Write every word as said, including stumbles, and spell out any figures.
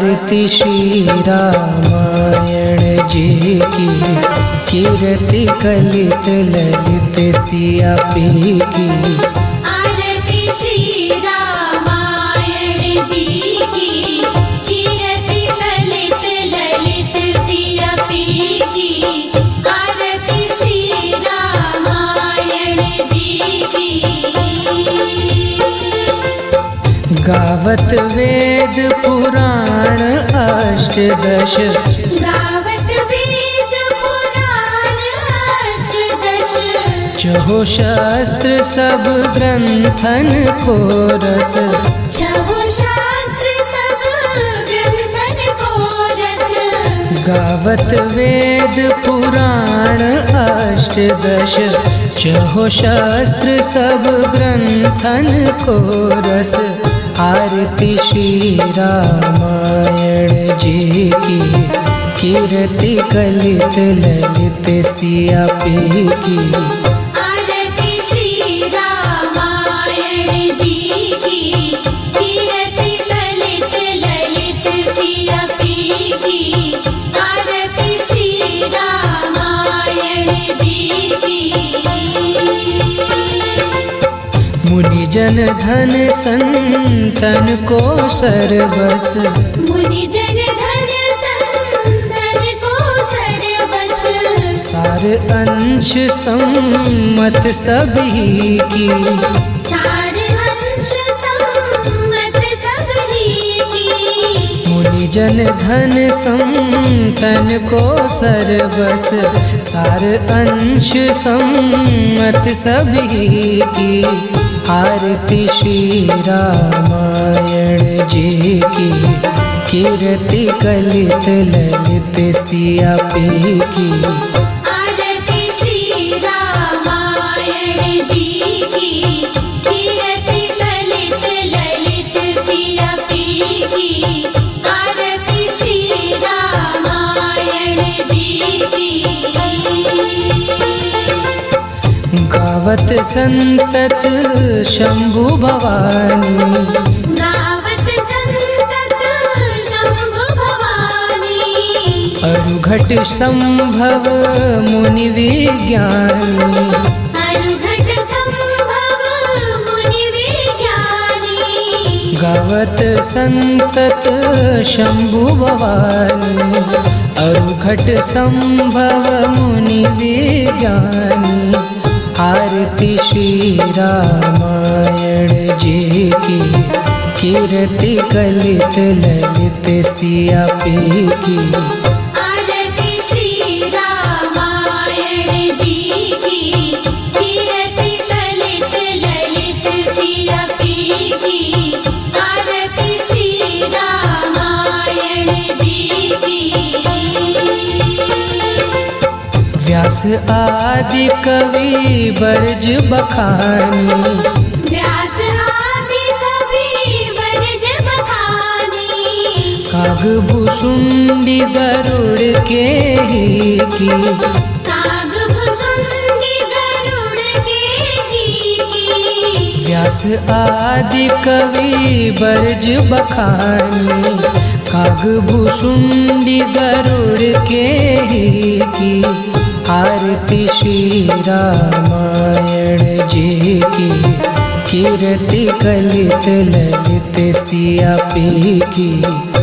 आरती श्री रामायण जी की, कीर्ति कलित ललित सिया पी की। आरती श्री रामायण जी की, कीर्ति कलित ललित सिया पी की। आरती श्री रामायण जी की। गावत वेद पुराण अष्टदश, गावत वेद पुराण अष्टदश। चहो शास्त्र सब ग्रंथन को रस, छहो शास्त्र सब ग्रंथन को रस। गावत वेद पुराण अष्टदश, चहो शास्त्र सब ग्रंथन को रस। आरती श्री रामायण जी की, कीर्ति कलित ललित सिया पी की। आरती श्री रामायण जी की, कीर्ति कलित ललित सिया पी की। आरती श्री रामायण जी की। मुनि जन धन संतन को सर्वस, मुनि जन धन संतन को सर्वस। सार अंश सम्मत सभी की, सार अंश सम्मत सभी की। मुनि जन धन संतन को सर्वस, सार अंश सम्मत सभी की। आरती श्री रामायण जी की, कीर्ति कलित ललित सिया पी की। आरती श्री रामायण जी की, कीर्ति कलित ललित सिया पी की। आरती श्री रामायण जी की। गावत संतत शंभु भवानी, गावत संतत शंभु भवानी। अरुघट संभव मुनि विज्ञानी, अरुघट संभव मुनि विज्ञानी। गावत संतत शंभु भवानी, अरुघट संभव मुनि विज्ञानी। आरती श्री रामायण जी की, कीर्ति कलित ललित सिया पी की। आरती श्री रामायण जी की, कीर्ति कलित ललित सिया पी की। आरती श्री रामायण जी की। व्यास आदि कवि बरज बखानी, व्यास आदि कवि बरज बखानी। कागभुसुंडी गरुड़ के ही की, कागभुसुंडी गरुड़ के ही की। व्यास आदि कवि बरज बखानी, कागभुसुंडी गरुड़ के ही की। आरती श्री रामायण जी की, कीर्ति कलित ललित सिया पी की।